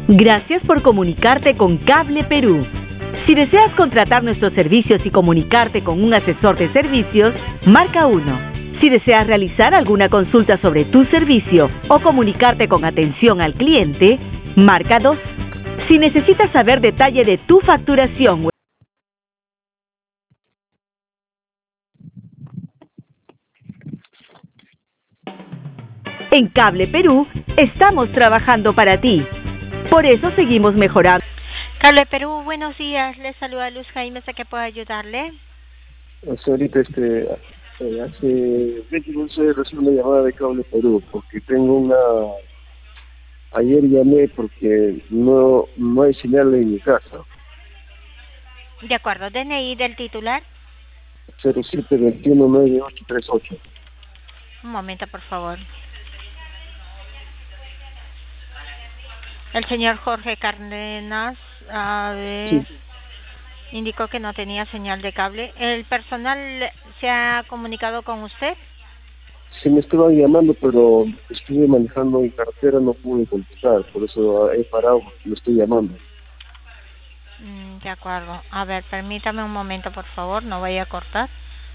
Gracias por comunicarte con Cable Perú. Si deseas contratar nuestros servicios y comunicarte con un asesor de servicios, marca 1. Si deseas realizar alguna consulta sobre tu servicio o comunicarte con atención al cliente, marca 2. Si necesitas saber detalle de tu facturación. En Cable Perú, estamos trabajando para ti. Por eso seguimos mejorando. Cable Perú, buenos días. Les saluda Luz Jaime, ¿a qué puedo ayudarle? Señorita, hace 20 minutos recibí una llamada de Cable Perú porque ayer llamé porque no hay señal en mi casa. De acuerdo, DNI del titular. 07219838. Un momento, por favor. El señor Jorge Cárdenas Sí. indicó que no tenía señal de cable. ¿El personal se ha comunicado con usted? Sí, me estaban llamando, pero estuve manejando mi cartera, no pude contestar, por eso he parado, lo estoy llamando. De acuerdo. A ver, permítame un momento, por favor, no vaya a cortar.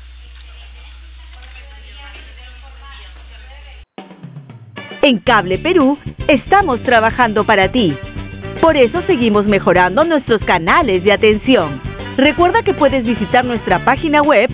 En Cable Perú, estamos trabajando para ti. Por eso seguimos mejorando nuestros canales de atención. Recuerda que puedes visitar nuestra página web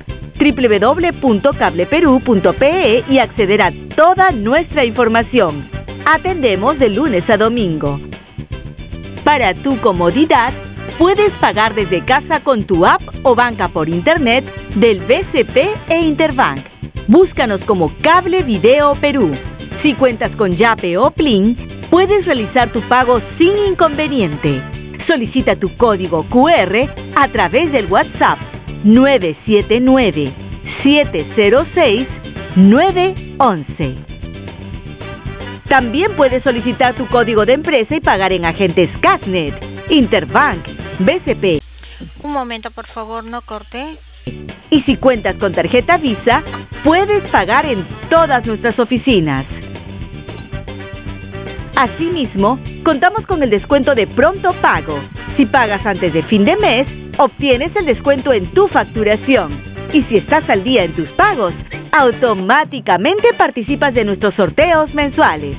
www.cableperú.pe y acceder a toda nuestra información. Atendemos de lunes a domingo. Para tu comodidad, puedes pagar desde casa con tu app o banca por internet del BCP e Interbank. Búscanos como Cable Video Perú. Si cuentas con Yape o Plin, puedes realizar tu pago sin inconveniente. Solicita tu código QR a través del WhatsApp 979-706-911. También puedes solicitar tu código de empresa y pagar en agentes Casnet, Interbank, BCP. Un momento, por favor, no corte. Y si cuentas con tarjeta Visa, puedes pagar en todas nuestras oficinas. Asimismo, contamos con el descuento de pronto pago. Si pagas antes de fin de mes, obtienes el descuento en tu facturación. Y si estás al día en tus pagos, automáticamente participas de nuestros sorteos mensuales.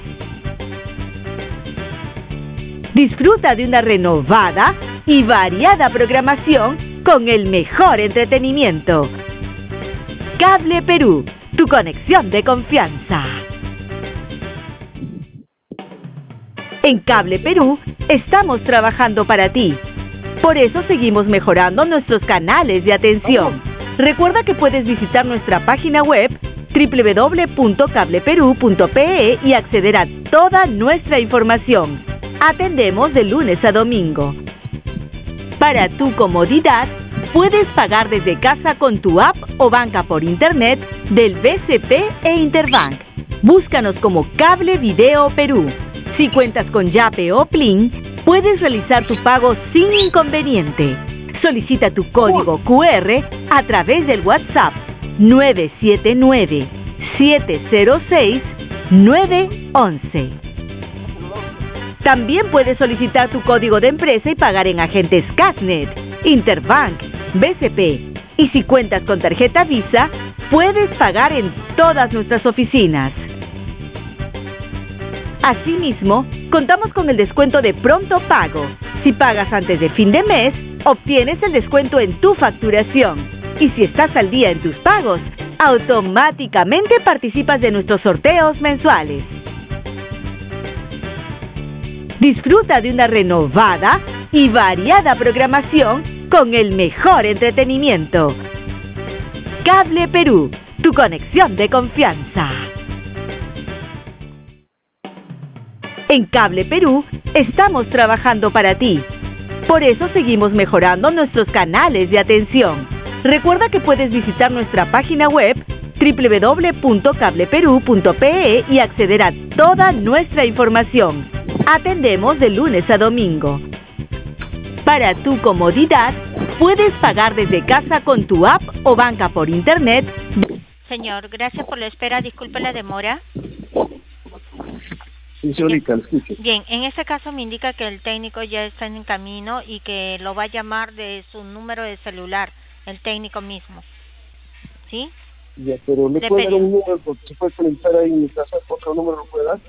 Disfruta de una renovada y variada programación con el mejor entretenimiento. Cable Perú, tu conexión de confianza. En Cable Perú, estamos trabajando para ti. Por eso seguimos mejorando nuestros canales de atención. Recuerda que puedes visitar nuestra página web www.cableperú.pe y acceder a toda nuestra información. Atendemos de lunes a domingo. Para tu comodidad, puedes pagar desde casa con tu app o banca por internet del BCP e Interbank. Búscanos como Cable Video Perú. Si cuentas con Yape o Plin, puedes realizar tu pago sin inconveniente. Solicita tu código QR a través del WhatsApp 979-706-911. También puedes solicitar tu código de empresa y pagar en agentes Casnet, Interbank, BCP. Y si cuentas con tarjeta Visa, puedes pagar en todas nuestras oficinas. Asimismo, contamos con el descuento de pronto pago. Si pagas antes de fin de mes, obtienes el descuento en tu facturación. Y si estás al día en tus pagos, automáticamente participas de nuestros sorteos mensuales. Disfruta de una renovada y variada programación con el mejor entretenimiento. Cable Perú, tu conexión de confianza. En Cable Perú, estamos trabajando para ti. Por eso seguimos mejorando nuestros canales de atención. Recuerda que puedes visitar nuestra página web www.cableperú.pe y acceder a toda nuestra información. Atendemos de lunes a domingo. Para tu comodidad, puedes pagar desde casa con tu app o banca por internet. Señor, gracias por la espera. Disculpe la demora. Sí, señorita, lo escucho. Bien, en este caso me indica que el técnico ya está en camino y que lo va a llamar de su número de celular, el técnico mismo. ¿Sí? Ya, pero ¿le puede dar un número? Porque se puede conectar ahí en mi casa, ¿otro número lo puede dar?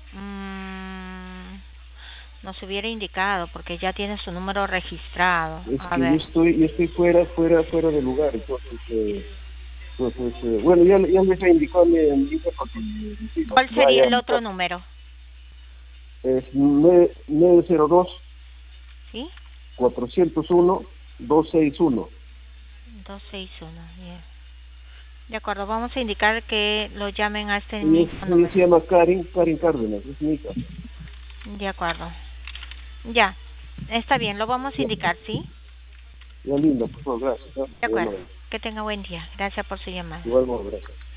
Nos hubiera indicado, porque ya tiene su número registrado. Es A que ver. yo estoy fuera del lugar, entonces, bueno, ya les he indicado a mi hija porque... ¿Cuál sería el otro número? Es 902 ¿Sí? 401 261. 261, bien. De acuerdo, vamos a indicar que lo llamen a este Ella mismo número. se llama Karen Cárdenas, es mi hija. De acuerdo. Ya, está bien, lo vamos a indicar, ¿sí? Ya, linda, por favor, gracias. De acuerdo, que tenga buen día. Gracias por su llamada. Igual, gracias.